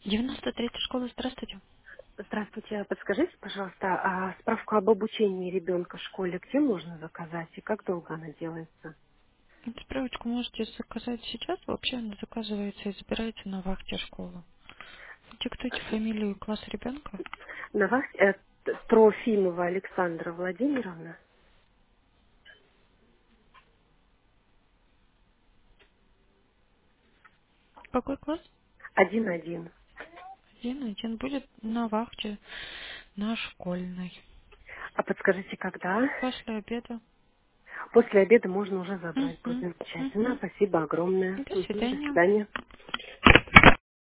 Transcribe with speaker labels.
Speaker 1: 93-я школа, здравствуйте.
Speaker 2: Здравствуйте. Подскажите, пожалуйста, а справку об обучении ребенка в школе где можно заказать и как долго она делается?
Speaker 1: Эту справочку можете заказать сейчас. Вообще она заказывается и забирается на вахте школы. Диктуйте фамилию и класс ребенка.
Speaker 2: На вас Трофимова Александра Владимировна.
Speaker 1: Какой класс?
Speaker 2: 1-1.
Speaker 1: Один будет на вахте на школьной.
Speaker 2: А подскажите, когда?
Speaker 1: После обеда.
Speaker 2: После обеда можно уже забрать. Будет
Speaker 1: Мгм.
Speaker 2: замечательно.
Speaker 1: Мгм.
Speaker 2: Спасибо огромное.
Speaker 1: До
Speaker 2: Мгм. До
Speaker 1: свидания.
Speaker 2: свидания.